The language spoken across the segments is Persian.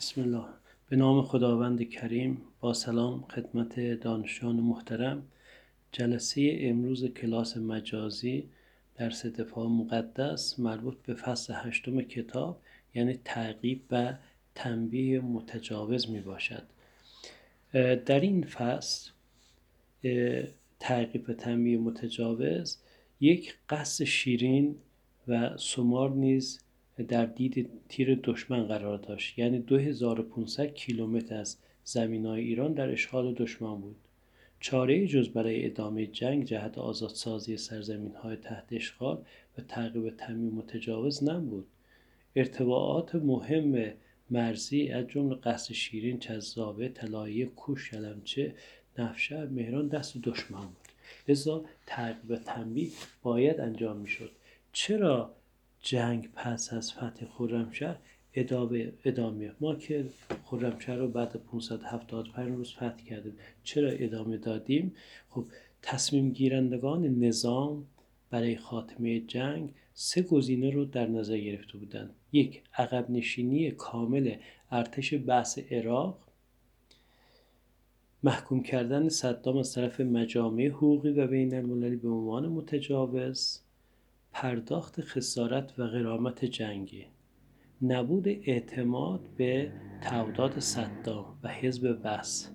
بسم الله. به نام خداوند کریم. با سلام خدمت دانشجویان محترم. جلسه امروز کلاس مجازی درس دفاع مقدس مربوط به فصل 8 کتاب، یعنی تعقیب و تنبیه متجاوز می باشد. در این فصل تعقیب و تنبیه متجاوز یک قصد شیرین و سمار نیز در دید تیر دشمن قرار داشت، یعنی 2500 کیلومتر از زمین‌های ایران در اشغال دشمن بود. چاره‌ای جز برای ادامه جنگ جهت آزادسازی سرزمین‌های تحت اشغال و تعقیب و تنبیه متجاوز نبود. ارتباطات مهم مرزی از جمله قصد شیرین، چذابه، طلایه، کوش، یلمچه، نفشهر، مهران دست دشمن بود. لذا تعقیب و تنبیه باید انجام می‌شد. چرا جنگ پس از فتح خرمشهر ادامه ما که خرمشهر رو بعد 575 روز فتح کردیم، چرا ادامه دادیم؟ خب تصمیم گیرندگان نظام برای خاتمه جنگ 3 گزینه رو در نظر گرفته بودند. 1. عقب نشینی کامل ارتش بعث عراق، محکوم کردن صدام از طرف مجامع حقوقی و بین المللی به عنوان متجاوز، پرداخت خسارت و غرامت جنگی، نبود اعتماد به تعهدات صدام و حزب بعث.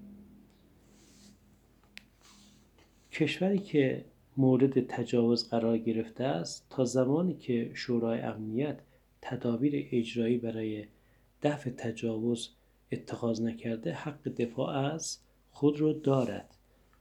کشوری که مورد تجاوز قرار گرفته است تا زمانی که شورای امنیت تدابیر اجرایی برای دفع تجاوز اتخاذ نکرده، حق دفاع از خود را دارد.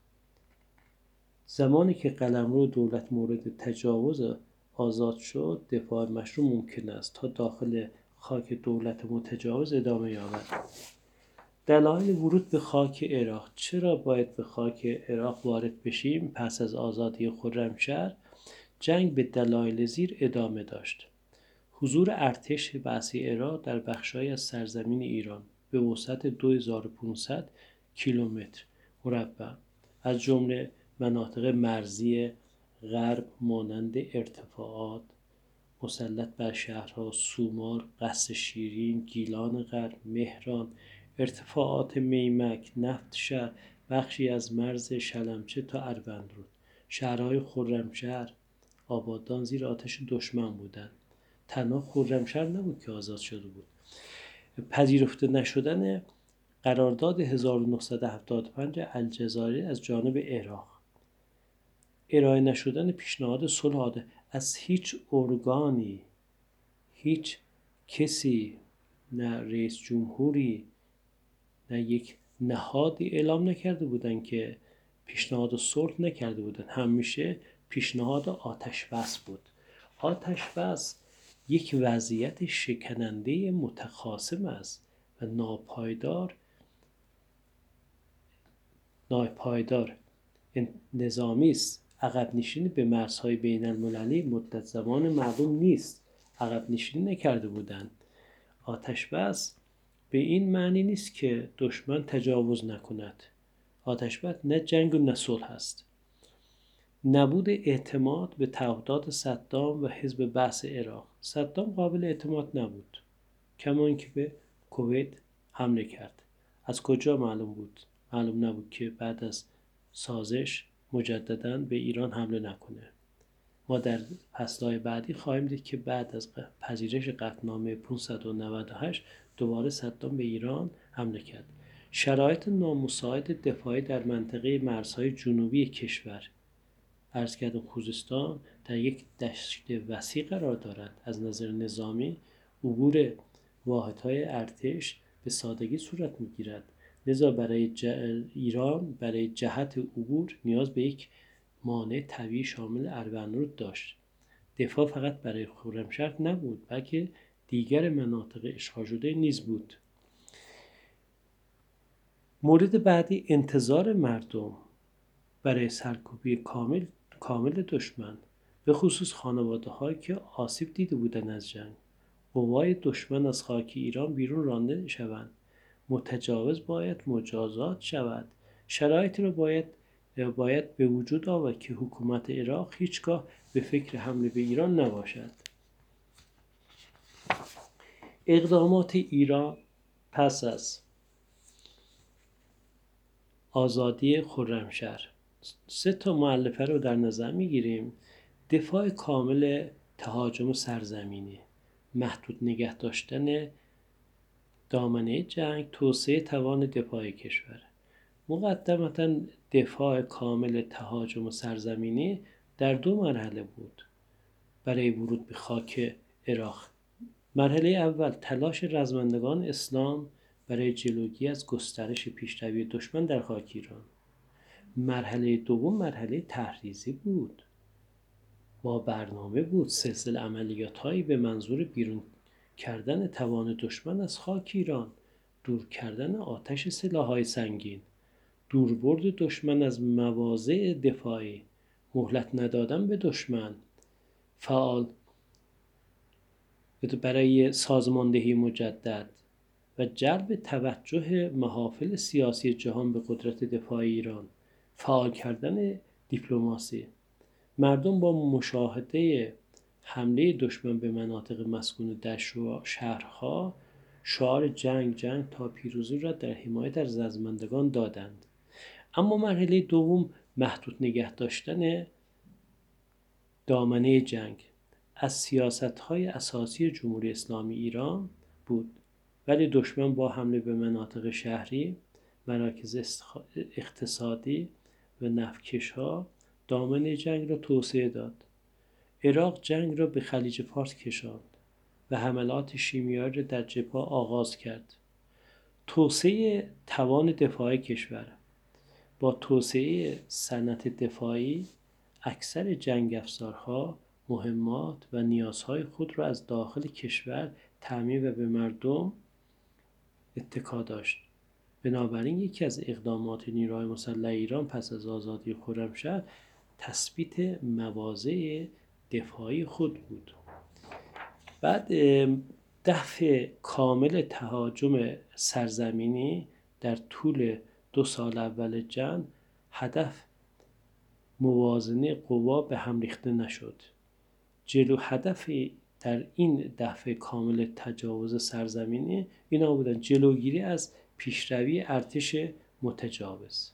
زمانی که قلمرو دولت مورد تجاوز آزاد شد، دفاع مشروع ممکن است تا داخل خاک دولت متجاوز ادامه یابد. دلایل ورود به خاک عراق. چرا باید به خاک عراق وارد بشیم؟ پس از آزادی خرمشهر جنگ به دلایل زیر ادامه داشت. حضور ارتش بعثی عراق در بخش‌هایی از سرزمین ایران به وسعت 2500 کیلومتر مربع از جمله مناطق مرزی غرب مانند ارتفاعات مسلط بر شهرها سومار، قصر شیرین، گیلان غرب، مهران، ارتفاعات میمک، نفتشهر، بخشی از مرز شلمچه تا اروندرود، شهرهای خرمشهر، آبادان زیر آتش دشمن بودند. تنها خرمشهر نبود که آزاد شده بود. پذیرفته نشدن قرارداد 1975 الجزایر از جانب عراق، ارائه نشدن پیشنهاد صلح از هیچ ارگانی، هیچ کسی، نه رئیس جمهوری نه یک نهادی اعلام نکرده بودند که پیشنهاد صلح نکرده بودند. همیشه پیشنهاد آتش بس بود. آتش بس یک وضعیت شکننده متخاصم است و ناپایدار نظامی است. عقب نشینی به مرزهای بین المللی مدت زمان معلوم نیست. عقب نشینی نکرده بودند. آتش بس به این معنی نیست که دشمن تجاوز نکند. آتش بس نه جنگ و نه صلح است. نبود اعتماد به تعهدات صدام و حزب بعث عراق. صدام قابل اعتماد نبود، کما اینکه به کویت حمله کرد. از کجا معلوم بود؟ معلوم نبود که بعد از سازش مجدداً به ایران حمله نکنه. ما در فصل‌های بعدی خواهیم دید که بعد از پذیرش قطعنامه 598 دوباره صدام به ایران حمله کرد. شرایط نامساعد دفاعی در منطقه مرزهای جنوبی کشور، عرض کردم خوزستان در یک دشت وسیع قرار دارد. از نظر نظامی عبور واحدهای ارتش به سادگی صورت می‌گیرد. لذا برای ایران برای جهت عبور نیاز به یک مانع طبیعی شامل اروندرود داشت. دفاع فقط برای خرمشهر نبود، بلکه دیگر مناطق اشغال شده نیز بود. مورد بعدی انتظار مردم برای سرکوبی کامل دشمن، به خصوص خانواده‌هایی که آسیب دیده بودند از جنگ. قوای دشمن از خاک ایران بیرون رانده شوند. متجاوز باید مجازات شود. شرایطی را باید به وجود آورد که حکومت عراق هیچگاه به فکر حمله به ایران نباشد. اقدامات ایران پس از آزادی خرمشهر 3 مؤلفه رو در نظر میگیریم. دفاع کامل تهاجم سرزمینی، محدود نگه داشتن دامنه جنگ، توسعه توان دفاعی کشور. مقدمتا دفاع کامل تهاجم سرزمینی در 2 مرحله بود برای ورود به خاک عراق. مرحله اول تلاش رزمندگان اسلام برای جلوگیری از گسترش پیشروی دشمن در خاک ایران. مرحله دوم مرحله تحریزی بود، با برنامه بود، سلسله عملیات‌هایی به منظور بیرون کردن توان دشمن از خاک ایران، دور کردن آتش سلاح‌های سنگین، دوربرد دشمن از مواضع دفاعی، مهلت ندادن به دشمن، فعال برای سازماندهی مجدد و جلب توجه محافل سیاسی جهان به قدرت دفاعی ایران، فعال کردن دیپلماسی. مردم با مشاهده حمله دشمن به مناطق مسکون در شهرها شعار جنگ جنگ تا پیروزی را در حمایت از رزمندگان دادند. اما مرحله دوم محدود نگه داشتن دامنه جنگ از سیاست‌های اساسی جمهوری اسلامی ایران بود، ولی دشمن با حمله به مناطق شهری، مراکز اقتصادی و نفتکش‌ها دامنه جنگ را توسعه داد. عراق جنگ را به خلیج فارس کشاند و حملات شیمیایی را در جبهه‌ها آغاز کرد. توسعه توان دفاعی کشور. با توسعه صنعت دفاعی، اکثر جنگ افزارها مهمات و نیازهای خود را از داخل کشور تامین و به مردم اتکا داشت. بنابراین یکی از اقدامات نیروهای مسلح ایران پس از آزادی خرمشهر تثبیت مواضع دفاعی خود بود. بعد دفع کامل تهاجم سرزمینی در طول 2 سال اول جنگ، هدف موازنه قوا به هم ریخته نشد. هدف در این دفع کامل تجاوز سرزمینی اینا بودن: جلوگیری از پیشروی ارتش متجاوز،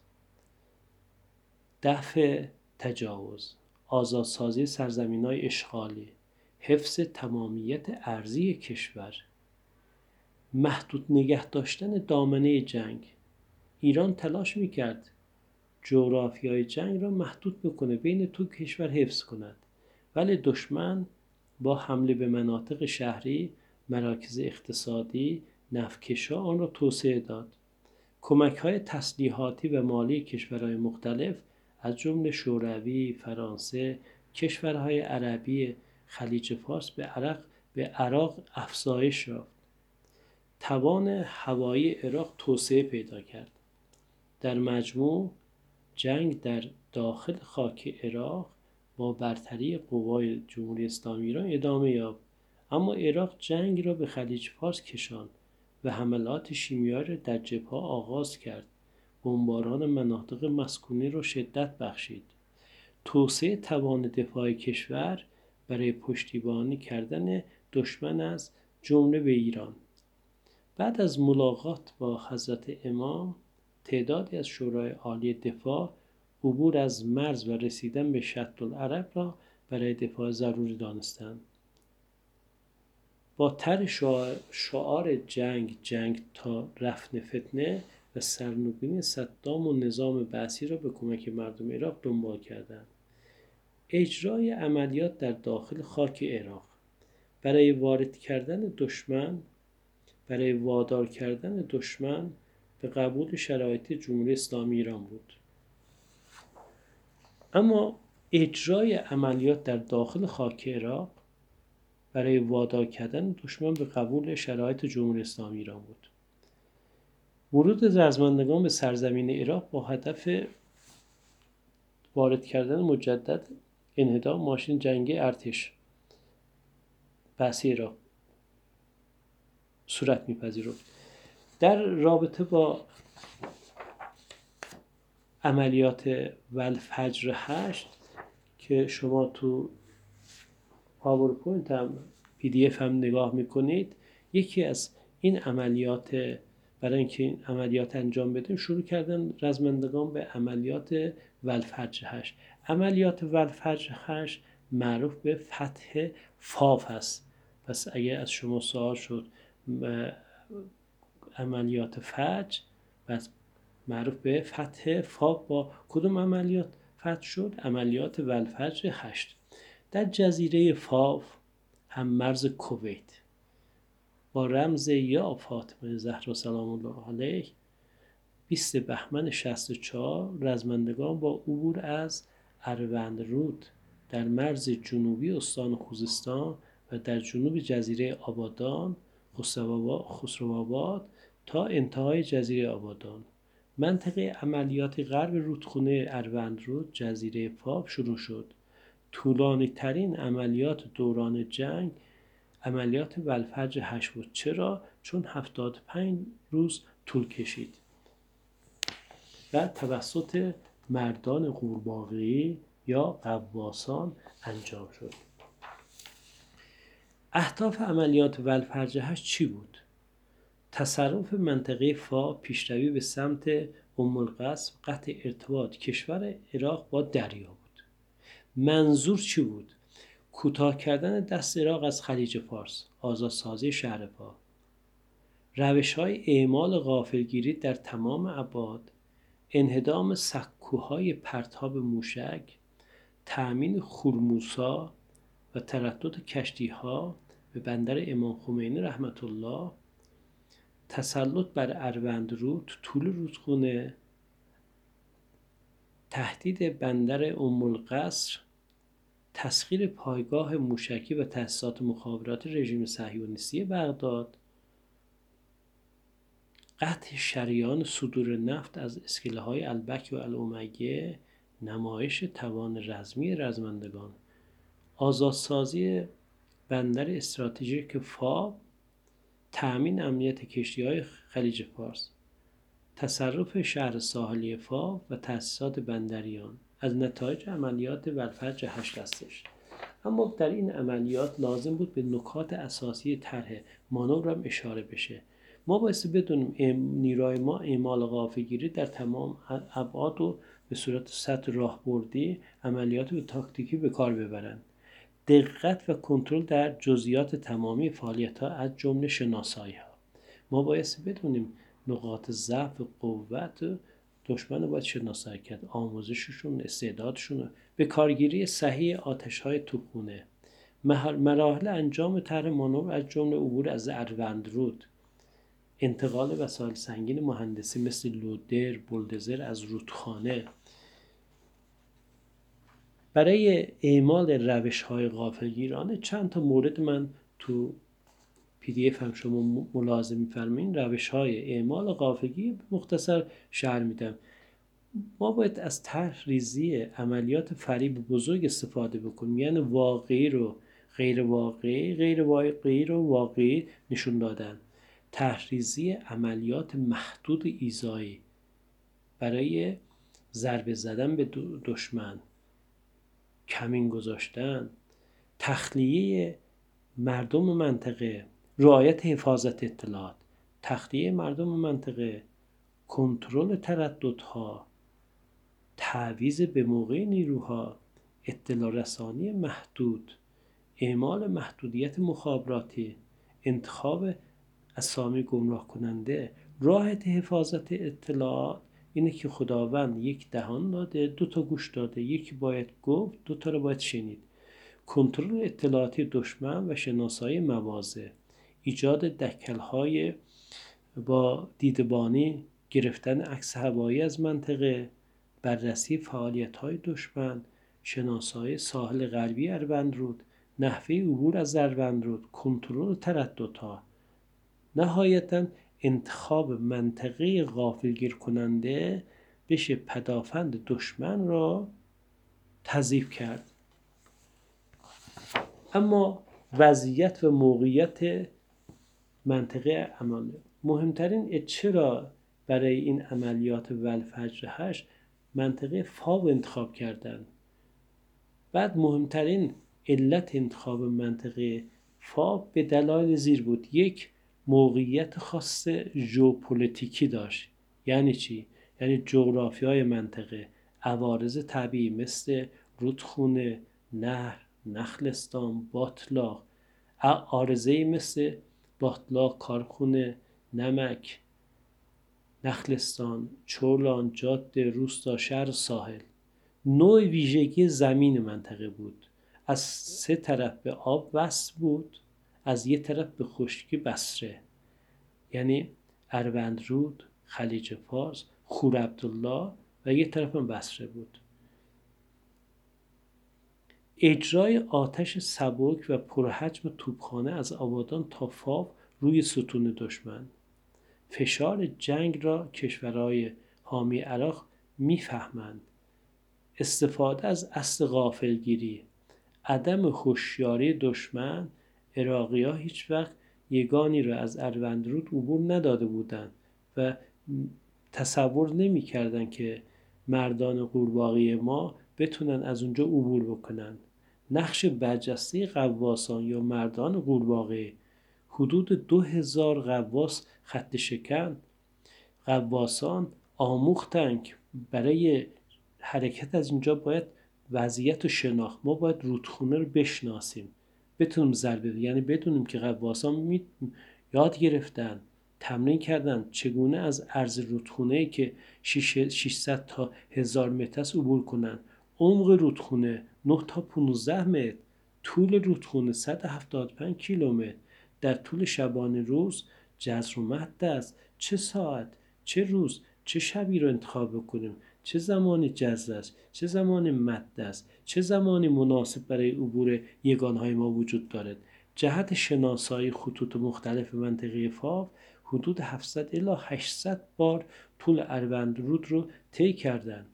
دفع تجاوز، آزادسازی سرزمین‌های اشغالی، حفظ تمامیت ارضی کشور، محدود نگه داشتن دامنه جنگ. ایران تلاش میکرد جغرافیای جنگ را محدود بکنه، بین 2 کشور حفظ کند، ولی دشمن با حمله به مناطق شهری، مراکز اقتصادی، نفتکش‌ها آن را توسعه داد. کمک‌های تسلیحاتی و مالی کشورهای مختلف از جمله شوروی، فرانسه، کشورهای عربی خلیج فارس به عراق افزایش یافت. توان هوایی عراق توسعه پیدا کرد. در مجموع جنگ در داخل خاک عراق با برتری قوای جمهوری اسلامی ایران ادامه یافت، اما عراق جنگ را به خلیج فارس کشاند و حملات شیمیایی را در جبهه‌ها آغاز کرد. بمباران مناطق مسکونی را شدت بخشید. توسعه توان دفاعی کشور برای پشتیبانی کردن دشمن از جمله به ایران. بعد از ملاقات با حضرت امام، تعدادی از شورای عالی دفاع عبور از مرز و رسیدن به شط-العرب را برای دفاع ضروری دانستند. با طرح شعار جنگ جنگ تا رفع فتنه و سرنگونی صدام و نظام بعثی را به کمک مردم عراق دنبال کردند. اجرای عملیات در داخل خاک عراق برای وادار کردن دشمن به قبول شرایط جمهوری اسلامی ایران بود. اما اجرای عملیات در داخل خاک عراق برای وادار کردن دشمن به قبول شرایط جمهوری اسلامی ایران بود. ورود رزمندگان به سرزمین عراق با هدف وارد کردن مجدد انهدام ماشین جنگی ارتش بعثی عراق صورت می‌پذیرفت. در رابطه با عملیات والفجر 8 که شما تو پاورپوینت هم PDF هم نگاه میکنید، یکی از این عملیات برای اینکه این عملیات انجام بدیم شروع کردن رزمندگان به عملیات ولفجر 8. عملیات ولفجر 8 معروف به فتح فاف هست. پس اگر از شما سوال شد عملیات فجر، پس معروف به فتح فاف با کدوم عملیات فتح شد؟ عملیات ولفجر 8 در جزیره فاف هم مرز کویت با رمز یا فاطمه زهرا سلام الله علیه 20 بهمن 64 رزمندگان با عبور از اروندرود در مرز جنوبی استان خوزستان و در جنوب جزیره آبادان خسروآباد تا انتهای جزیره آبادان منطقه عملیات غرب رودخانه اروندرود جزیره فاف شروع شد. طولانی ترین عملیات دوران جنگ عملیات ولفجر 8 بود. چرا؟ چون 75 روز طول کشید و توسط مردان قورباغه‌ای یا غواصان انجام شد. اهداف عملیات ولفجر 8 چی بود؟ تصرف منطقه فا، پیشروی به سمت القصر، قطع ارتباط کشور عراق با دریا بود. منظور چی بود؟ کوتاه کردن دست عراق از خلیج فارس، آزادسازی شهر فا، روش‌های اعمال غافلگیری در تمام ابعاد، انهدام سکوهای پرتاب موشک، تأمین خرموسا و تردد کشتی‌ها به بندر امام خمینی رحمت الله، تسلط بر اروندرود، طول رودخانه، تهدید بندر القصر، تسخیر پایگاه موشکی و تأسیسات مخابرات رژیم صهیونیستی بغداد، قطع شریان صدور نفت از اسکله‌های البک و الامیه، نمایش توان رزمی رزمندگان، آزادسازی بندر استراتژیک فا، تأمین امنیت کشتی‌های خلیج فارس، تصرف شهر ساحلی فا و تأسیسات بندریان از نتایج عملیات ولفجر 8 هستش. اما در این عملیات لازم بود به نکات اساسی طرح مانور هم اشاره بشه. ما باید بدونیم نیروهای ما اعمال غافلگیری در تمام ابعاد و به صورت سطح راهبردی عملیات و تاکتیکی به کار ببرند. دقت و کنترل در جزئیات تمامی فعالیت‌ها از جمله شناسایی‌ها. ما باید بدونیم نقاط ضعف و قوت دشمن رو باید شناسایی کرد، آموزششون، استعدادشون، به کارگیری صحیح آتش‌های توپخانه، مراحل انجام طرح مانور از جمله عبور از اروندرود، انتقال وسایل سنگین مهندسی مثل لودر، بولدوزر از رودخانه. برای اعمال روش‌های غافلگیرانه چند تا مورد من تو PDF هم شما ملاحظه می‌فرمایید روش‌های اعمال غافلگیری مختصر شرح میدم. ما باید از طرح ریزی عملیات فریب بزرگ استفاده بکنیم، یعنی واقعی رو غیر واقعی، غیر واقعی رو واقعی نشون دادن. طرح ریزی عملیات محدود ایذایی برای ضربه زدن به دشمن، کمین گذاشتن، تخلیه مردم منطقه، رعایت حفاظت اطلاعات، تخلیه مردم منطقه، کنترل ترددها، تعویض به موقع نیروها، اطلاع رسانی محدود، اعمال محدودیت مخابراتی، انتخاب اسامی گمراه کننده. راه حفاظت اطلاعات اینه که خداوند یک دهان داده، 2 تا گوش داده، یکی باید گفت، 2 تا رو باید شنید. کنترل اطلاعاتی دشمن و شناسایی مواضع، ایجاد دکل‌های با دیدبانی، گرفتن عکس هوایی از منطقه، بررسی فعالیت‌های دشمن، شناسایی ساحل غربی اروندرود، نحوه عبور از اروندرود، کنترل ترددها. نهایتاً انتخاب منطقه غافلگیر کننده بشه پدافند دشمن را تضعیف کرد. اما وضعیت و موقعیت منطقه مهمترین چرا برای این عملیات ولفجر 8 منطقه فا رو انتخاب کردن؟ بعد مهمترین علت انتخاب منطقه فا به دلایل زیر بود. 1. موقعیت خاص ژئوپلیتیکی داشت. یعنی چی؟ یعنی جغرافیای منطقه، عوارض طبیعی مثل رودخونه، نهر، نخلستان، باتلاق، عارضه‌ای مثل باتلاق، کارخونه، نمک، نخلستان، چولان، جاده، روستا، شهر، ساحل. نوع ویژگی زمین منطقه بود. از 3 طرف به آب وصل بود، از یه طرف به خشکی بصره، یعنی اروندرود، خلیج فارس، خور عبدالله و یه طرف هم بصره بود. اجرای آتش سبک و پرحجم توپخانه از آبادان تا فاو روی ستون دشمن. فشار جنگ را کشورهای حامی عراق میفهمند. استفاده از اصل غافلگیری، عدم هوشیاری دشمن. عراقی‌ها هیچ وقت یگانی را از اروندرود عبور نداده بودند و تصور نمی‌کردند که مردان قورباغه ما بتونن از اونجا عبور بکنن. نقش برجسته غواصان یا مردان قورباغه، حدود 2000 غواص خط شکن. غواصان آموختند برای حرکت از اینجا باید وضعیت رو شناخت. ما باید رودخونه رو بشناسیم، بتونیم ضربه، یعنی بدونیم که غواصان یاد گرفتن، تمرین کردن چگونه از عرض رودخونه که 600 تا 1000 متر است عبور کنن. عمق رودخونه 9 تا 15 متر، طول رودخونه 175 کیلومتر. در طول شبانه روز جزر و مد است. چه ساعت، چه روز، چه شبی رو انتخاب بکنیم، چه زمانی جزر است، چه زمانی مد است، چه زمانی مناسب برای عبور یگانهای ما وجود دارد. جهت شناسایی خطوط مختلف منطقه فاو حدود 700 الی 800 بار طول اروندرود رو طی کردند.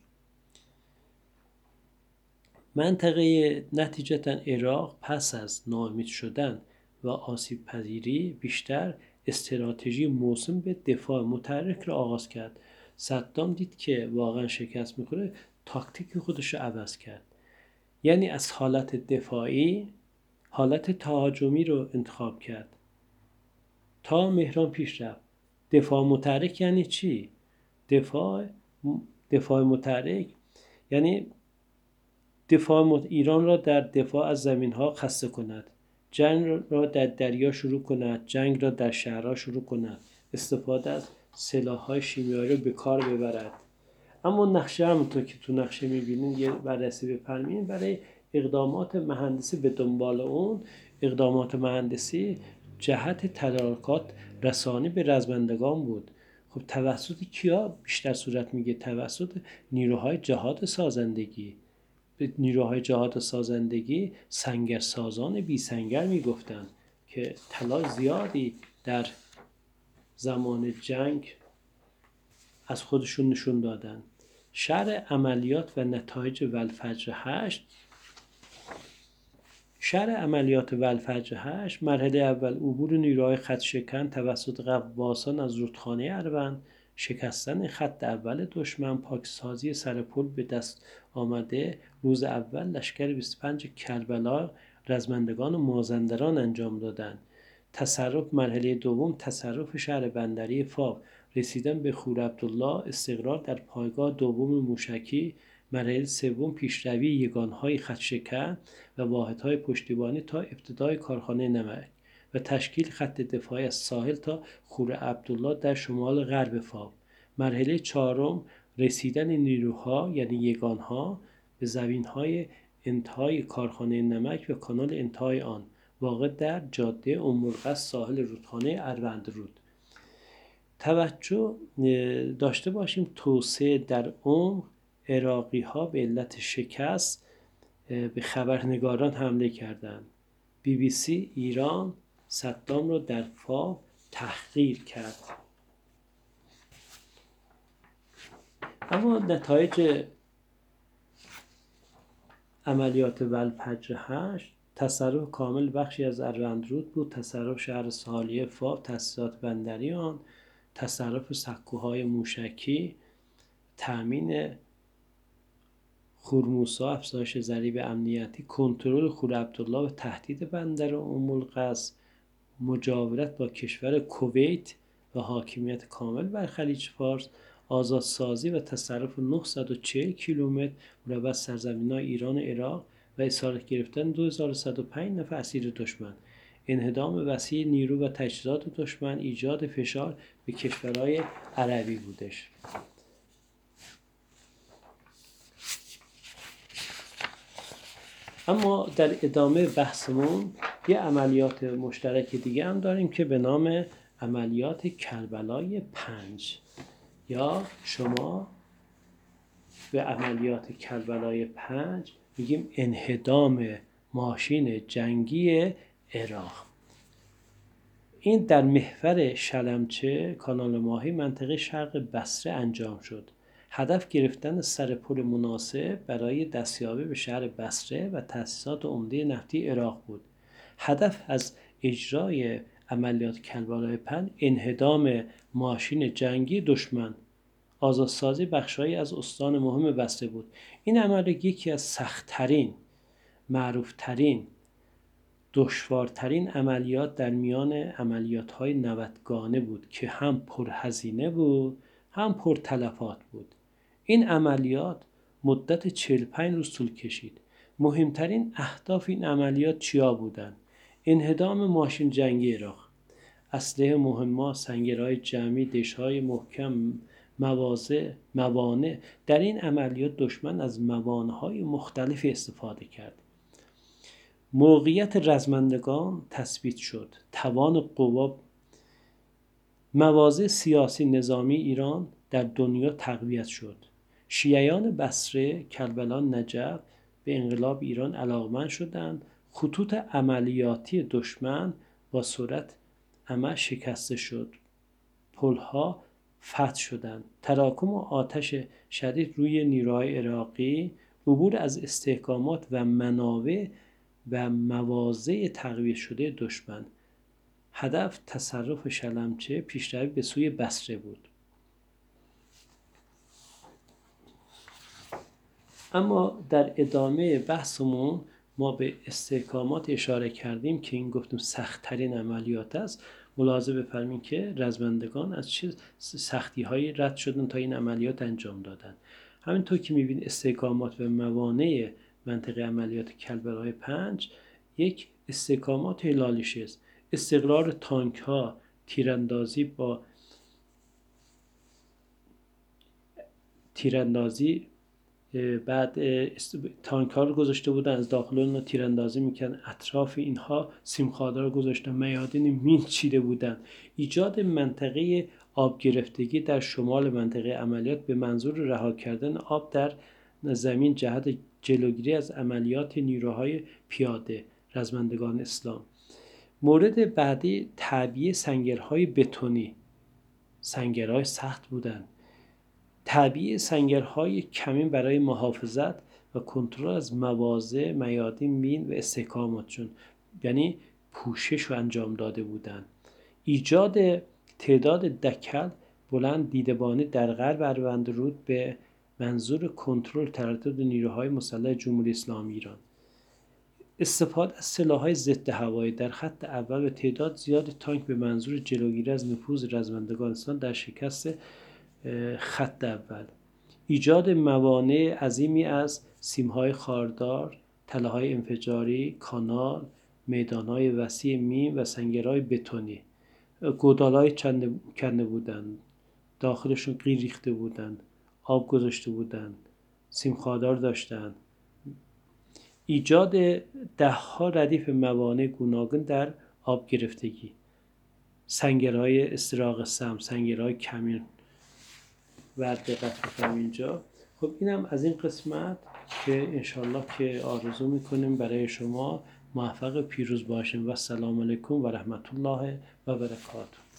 منطقه نتیجتاً عراق پس از ناامید شدن و آسیب پذیری بیشتر استراتژی موسوم به دفاع متحرک را آغاز کرد. صدام دید که واقعا شکست میخوره، تاکتیک خودش رو عوض کرد. یعنی از حالت دفاعی حالت تهاجمی رو انتخاب کرد تا مهران پیش رفت. دفاع متحرک یعنی چی؟ دفاع متحرک یعنی ایران را در دفاع از زمین‌ها خسته کند، جنگ را در دریا شروع کند، جنگ را در شهرها شروع کند، استفاده از سلاح‌های شیمیایی را به کار ببرد. اما نقشه همونطور که تو نقشه می‌بینید یه بررسی بفرمایید برای اقدامات مهندسی به دنبال اون اقدامات مهندسی جهت تدارکات رسانی به رزمندگان بود. خب توسط کیا بیشتر صورت میگه؟ توسط نیروهای جهاد سازندگی. به نیروهای جهاد سازندگی سنگرسازان بی سنگر میگفتند که تلاش زیادی در زمان جنگ از خودشون نشون دادن. شرح عملیات و نتایج والفجر 8. شرح عملیات والفجر 8: مرحله اول عبور نیروهای خط شکن توسط غواصان از رودخانه اروند، شکستن خط اول دشمن، پاکسازی سر پل به دست آمده. روز اول لشکر 25 کربلا رزمندگان و مازندران انجام دادند. تصرف مرحله دوم تصرف شهر بندری فاو، رسیدن به خور عبدالله، استقرار در پایگاه دوم موشکی. مرحله سوم پیشروی یگانهای خط شکن و واحدهای پشتیبانی تا ابتدای کارخانه نمک و تشکیل خط دفاعی از ساحل تا خور عبدالله در شمال غرب فاو. مرحله چهارم رسیدن نیروها یعنی یگانها به زمینهای انتهای کارخانه نمک و کانال انتهای آن واقع در جاده ام-القصر ساحل رودخانه اروندرود. توجه داشته باشیم توسعه در عمق. عراقی‌ها به علت شکست به خبرنگاران حمله کردند. BBC ایران صدام را در فاو تحقیر کرد. اما نتایج عملیات والفجر 8: تصرف کامل بخشی از اروندرود بود، تصرف شهر ساحلی فاو، تأسیسات بندری آن، تصرف سکوهای موشکی، تأمین خورموسا، افزایش ضریب امنیتی، کنترل خور عبدالله و تهدید بندر ام القصر، مجاورت با کشور کویت و حاکمیت کامل بر خلیج فارس، آزادسازی و تصرف 940 کیلومتر مربع سرزمین‌های ایران و عراق و اسارت گرفتن 2105 نفر اسیر دشمن، انهدام وسیع نیرو و تجهیزات دشمن، ایجاد فشار به کشورهای عربی بودش. اما در ادامه بحثمون یه عملیات مشترک دیگه هم داریم که به نام عملیات کربلای 5 یا شما به عملیات کربلای 5 میگیم انهدام ماشین جنگی عراق. این در محور شلمچه کانال ماهی منطقه شرق بصره انجام شد. هدف گرفتن سر پل مناسب برای دستیابی به شهر بصره و تأسیسات عمده نفتی عراق بود. هدف از اجرای عملیات کربلای 5 انهدام ماشین جنگی دشمن، آزادسازی بخش‌هایی از استان مهم بصره بود. این عملیات یکی از سخت‌ترین، معروف‌ترین، دشوارترین عملیات در میان عملیات‌های نوتگانه بود که هم پرهزینه بود هم پرتلفات بود. این عملیات مدت 45 روز طول کشید. مهمترین اهداف این عملیات چیا بودند؟ انهدام ماشین جنگی عراق، اسلحه مهمات، سنگرهای جمعی، دش‌های محکم، موانع. در این عملیات دشمن از موانع‌های مختلفی استفاده کرد. موقعیت رزمندگان تثبیت شد. توان قوا، مواضع سیاسی نظامی ایران در دنیا تقویت شد. شیعیان بصره، کربلا، نجف به انقلاب ایران علاقمند شدند. خطوط عملیاتی دشمن با سرعت عمل شکسته شد. پلها فتح شدند. تراکم و آتش شدید روی نیروهای عراقی، عبور از استحکامات و منابع و مواضع تقویت شده دشمن. هدف تصرف شلمچه، پیشروی به سوی بصره بود. اما در ادامه بحثمون ما به استحکامات اشاره کردیم که این گفتم سخت‌ترین عملیات است. ملاحظه بفرمایید که رزمندگان از چه سختی‌هایی رد شدن تا این عملیات انجام دادن. همینطور که می‌بینید استحکامات و موانع منطقه عملیات کربلای 5 یک استحکامات هلالیشی است. استقرار تانک‌ها، تیراندازی بعد تانک ها رو گذاشته بودن، از داخل اون تیراندازی میکنن، اطراف اینها سیمخوارها رو گذاشتن، میادین مین چیده بودن. ایجاد منطقه آب گرفتگی در شمال منطقه عملیات به منظور رها کردن آب در زمین جهت جلوگیری از عملیات نیروهای پیاده رزمندگان اسلام. مورد بعدی تعبیه سنگرهای بتونی. سنگرهای سخت بودن. تعبیه سنگرهای کمین برای محافظت و کنترل از مواضع، میادین، مین و استحکاماتشون، یعنی پوشش رو انجام داده بودند. ایجاد تعداد دکل بلند دیدبانی در غرب اروندرود به منظور کنترل تردد نیروهای مسلح جمهوری اسلامی ایران. استفاده از سلاح‌های ضد هوایی در خط اول و تعداد زیاد تانک به منظور جلوگیری از نفوذ رزمندگان اسلام در شکست خط اول. ایجاد موانع عظیمی از سیم‌های خاردار، تله‌های انفجاری، کانال، میدان‌های وسیع مین و سنگرهای بتونی. گودال‌های کنده بودند، داخلشون قیر ریخته بودند، آب گذاشته بودند، سیمخوردار داشتند. ایجاد ده‌ها ردیف موانع گوناگون در آب گرفتگی، سنگرهای استراق سم، سنگرهای کمین و دقت بکنم اینجا. خب اینم از این قسمت که انشالله که آرزو میکنیم برای شما موفق پیروز باشیم و السلام علیکم و رحمت الله و برکاته.